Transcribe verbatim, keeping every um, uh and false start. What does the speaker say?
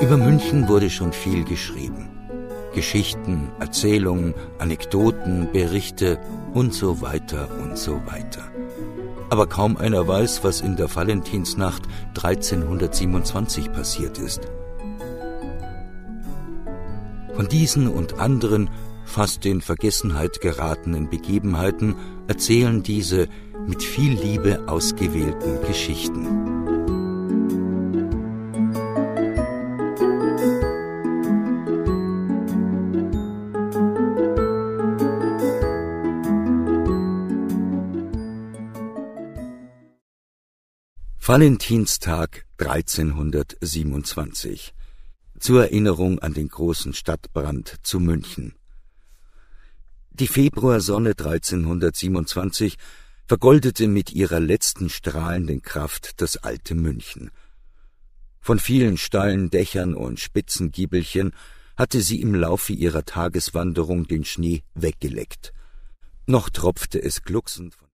Über München wurde schon viel geschrieben. Geschichten, Erzählungen, Anekdoten, Berichte und so weiter und so weiter. Aber kaum einer weiß, was in der Valentinsnacht dreizehnhundertsiebenundzwanzig passiert ist. Von diesen und anderen, fast in Vergessenheit geratenen Begebenheiten erzählen diese mit viel Liebe ausgewählten Geschichten. Valentinstag dreizehnhundertsiebenundzwanzig. Zur Erinnerung an den großen Stadtbrand zu München. Die Februarsonne dreizehnhundertsiebenundzwanzig vergoldete mit ihrer letzten strahlenden Kraft das alte München. Von vielen steilen Dächern und spitzen Giebelchen hatte sie im Laufe ihrer Tageswanderung den Schnee weggeleckt. Noch tropfte es glucksend von